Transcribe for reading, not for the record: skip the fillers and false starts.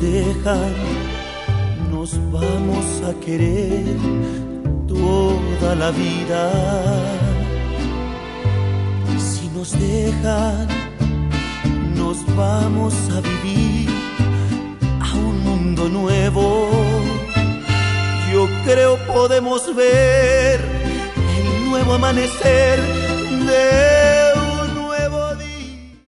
dejan, nos vamos a querer toda la vida. Si nos dejan, nos vamos a vivir a un mundo nuevo. Yo creo podemos ver el nuevo amanecer de